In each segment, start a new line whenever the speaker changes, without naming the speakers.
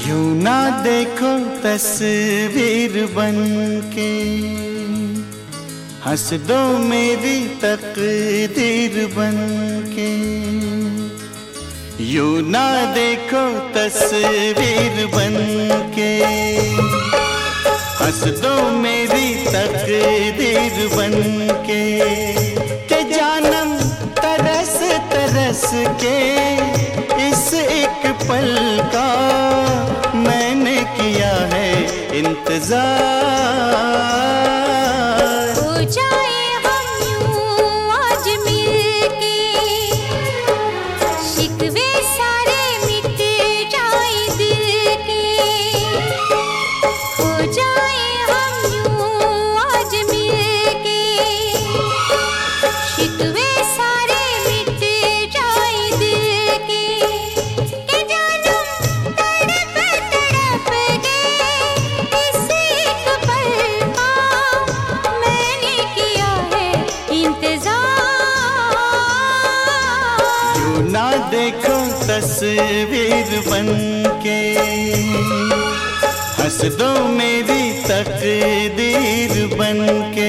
यूं ना देखो तस्वीर बन के, हंस दो मेरी तकदीर बन के। यूं ना देखो तस्वीर बन के, हंस दो मेरी तकदीर बन के। जानम तरस तरस के इस एक पल का मैंने किया है इंतजार।
हो जाए हम यूं आज मिलके, शिकवे सारे मिट जाए दिल के। हो जाए हम यूं आज मिलके, शिकवे सारे मिट जाए दिल के। जानम तड़प तड़प के इस एक पल का मैंने किया है इंतजार।
यूं ना देखो तस्वीर बन के, हंस दो मेरी तकदीर बन के।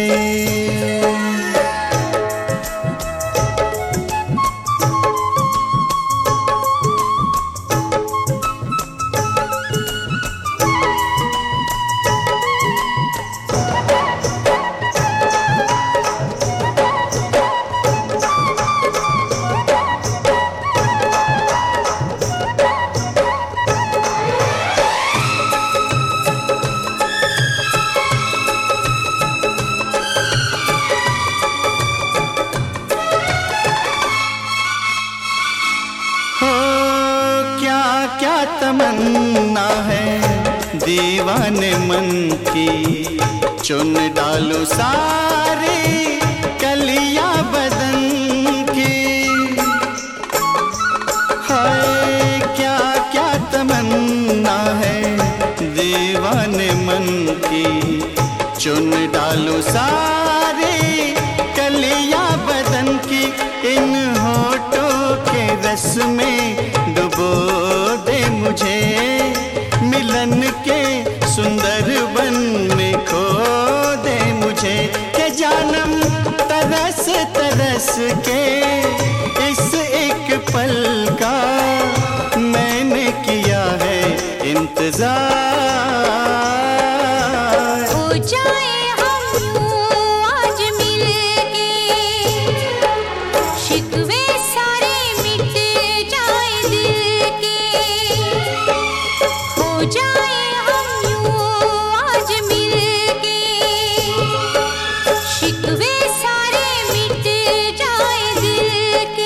क्या तमन्ना है दीवाने मन की, चुन डालो सारी कलियां बदन की। हाय क्या क्या तमन्ना है दीवाने मन की, चुन डालो सारी कलियां बदन की। इन होठों के रस में डुबो दे मुझे, मिलन के सुंदर वन में खो दे मुझे। के जानम तरस तरस के इस एक पल का मैंने किया है इंतजार।
हो जाए हम यूं आज मिलके, शिकवे सारे मिट जाए दिल के। हो जाए हम यूं आज मिलके, शिकवे सारे मिट जाए दिल के।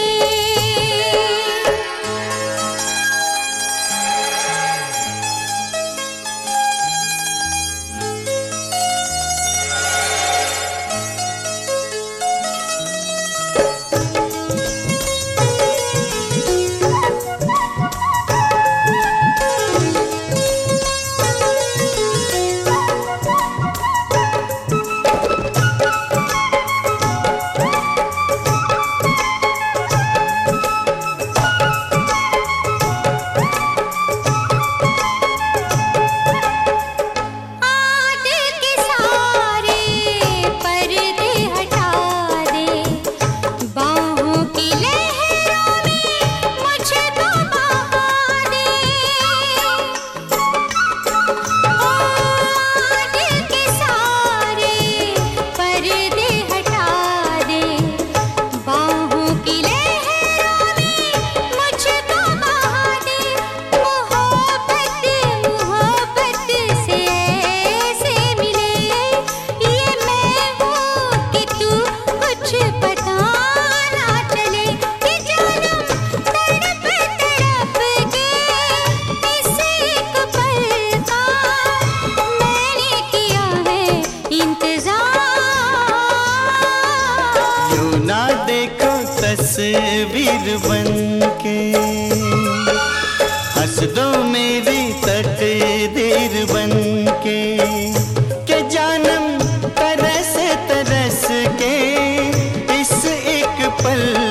तस्वीर बन के, हंस दो मेरी तकदीर बन के जानम तरस तरस के इस एक पल